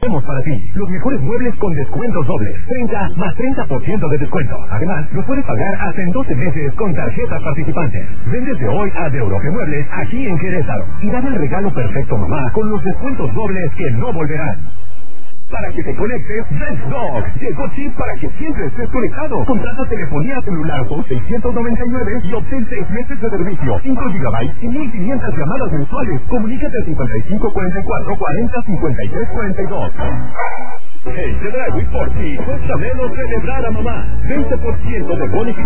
Tenemos para ti los mejores muebles con descuentos dobles, 30 más 30% de descuento. Además, los puedes pagar hasta en 12 meses con tarjetas participantes. Ven desde hoy a De Europe Muebles, aquí en Querétaro, y dale el regalo perfecto mamá con los descuentos dobles que no volverán. Para que te conectes, Red Dog. Llegó chip para que siempre estés conectado. Contrata telefonía celular por 699 y obtén 6 meses de servicio, 5 GB y 1500 llamadas mensuales. Comunícate al 5544 40 53 42. Hey, de Dragway por ti, cuesta menos celebrar a mamá. 20% de bonificación